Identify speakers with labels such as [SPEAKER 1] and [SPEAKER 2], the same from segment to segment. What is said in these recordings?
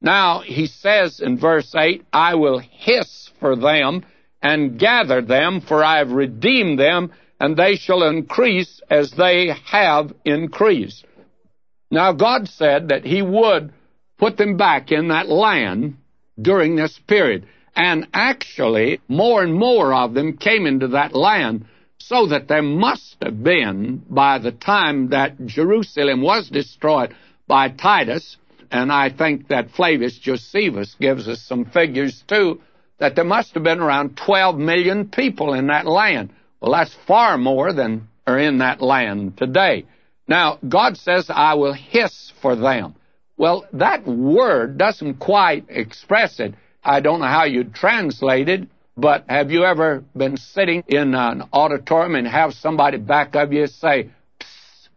[SPEAKER 1] Now, he says in verse 8, I will hiss for them and gather them, for I have redeemed them, and they shall increase as they have increased. Now, God said that he would put them back in that land during this period. And actually, more and more of them came into that land, so that there must have been, by the time that Jerusalem was destroyed by Titus, and I think that Flavius Josephus gives us some figures too, that there must have been around 12 million people in that land. Well, that's far more than are in that land today. Now, God says, I will hiss for them. Well, that word doesn't quite express it. I don't know how you'd translate it, but have you ever been sitting in an auditorium and have somebody back of you say, psst,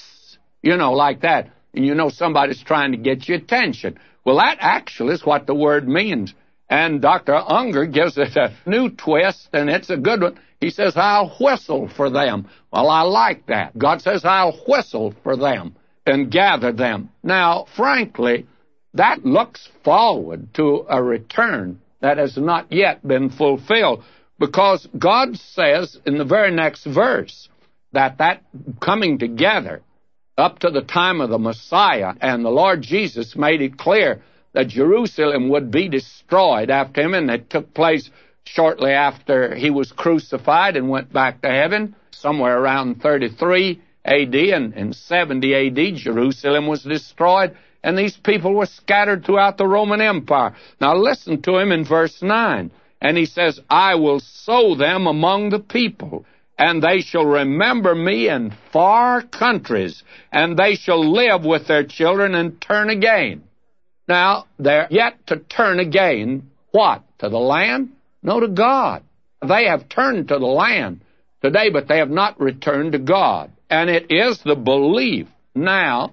[SPEAKER 1] psst, like that, and you know somebody's trying to get your attention? Well, that actually is what the word means. And Dr. Unger gives it a new twist, and it's a good one. He says, I'll whistle for them. Well, I like that. God says, I'll whistle for them and gather them. Now, frankly, that looks forward to a return that has not yet been fulfilled, because God says in the very next verse that coming together up to the time of the Messiah, and the Lord Jesus made it clear that Jerusalem would be destroyed after him, and it took place shortly after he was crucified and went back to heaven, somewhere around 33 A.D. and in 70 A.D., Jerusalem was destroyed, and these people were scattered throughout the Roman Empire. Now listen to him in verse 9, and he says, I will sow them among the people, and they shall remember me in far countries, and they shall live with their children and turn again. Now, they're yet to turn again, what? To the land? No, to God. They have turned to the land today, but they have not returned to God. And it is the belief now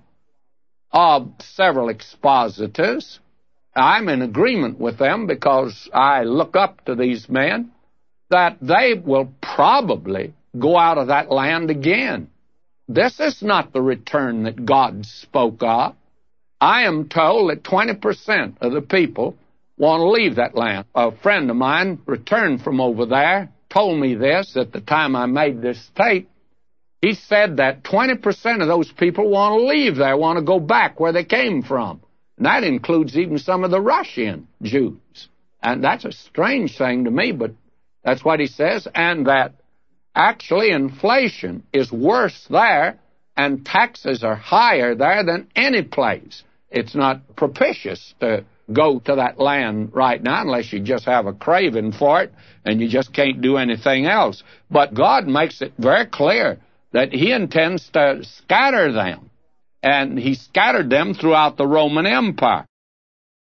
[SPEAKER 1] of several expositors. I'm in agreement with them because I look up to these men, that they will probably go out of that land again. This is not the return that God spoke of. I am told that 20% of the people want to leave that land. A friend of mine returned from over there, told me this at the time I made this tape. He said that 20% of those people want to leave there, want to go back where they came from. And that includes even some of the Russian Jews. And that's a strange thing to me, but that's what he says. And that actually inflation is worse there, and taxes are higher there than any place. It's not propitious to go to that land right now unless you just have a craving for it and you just can't do anything else. But God makes it very clear that he intends to scatter them, and he scattered them throughout the Roman Empire.